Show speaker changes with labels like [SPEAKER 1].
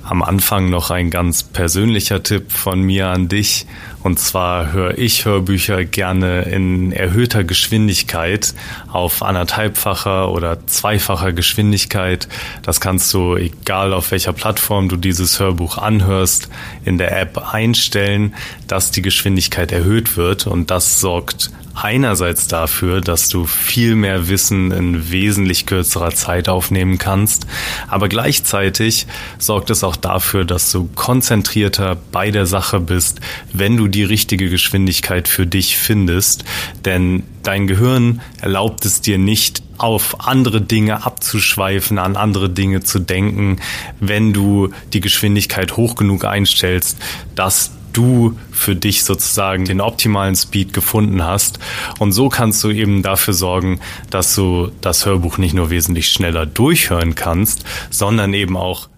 [SPEAKER 1] Am Anfang noch ein ganz persönlicher Tipp von mir an dich. Und zwar höre ich Hörbücher gerne in erhöhter Geschwindigkeit auf 1,5-facher oder 2-facher Geschwindigkeit. Das kannst du, egal auf welcher Plattform du dieses Hörbuch anhörst, in der App einstellen, dass die Geschwindigkeit erhöht wird. Und das sorgt einerseits dafür, dass du viel mehr Wissen in wesentlich kürzerer Zeit aufnehmen kannst, aber gleichzeitig sorgt es auch dafür, dass du konzentrierter bei der Sache bist, wenn du die richtige Geschwindigkeit für dich findest, denn dein Gehirn erlaubt es dir nicht, auf andere Dinge abzuschweifen, an andere Dinge zu denken, wenn du die Geschwindigkeit hoch genug einstellst, dass du für dich sozusagen den optimalen Speed gefunden hast. Und so kannst du eben dafür sorgen, dass du das Hörbuch nicht nur wesentlich schneller durchhören kannst, sondern eben auch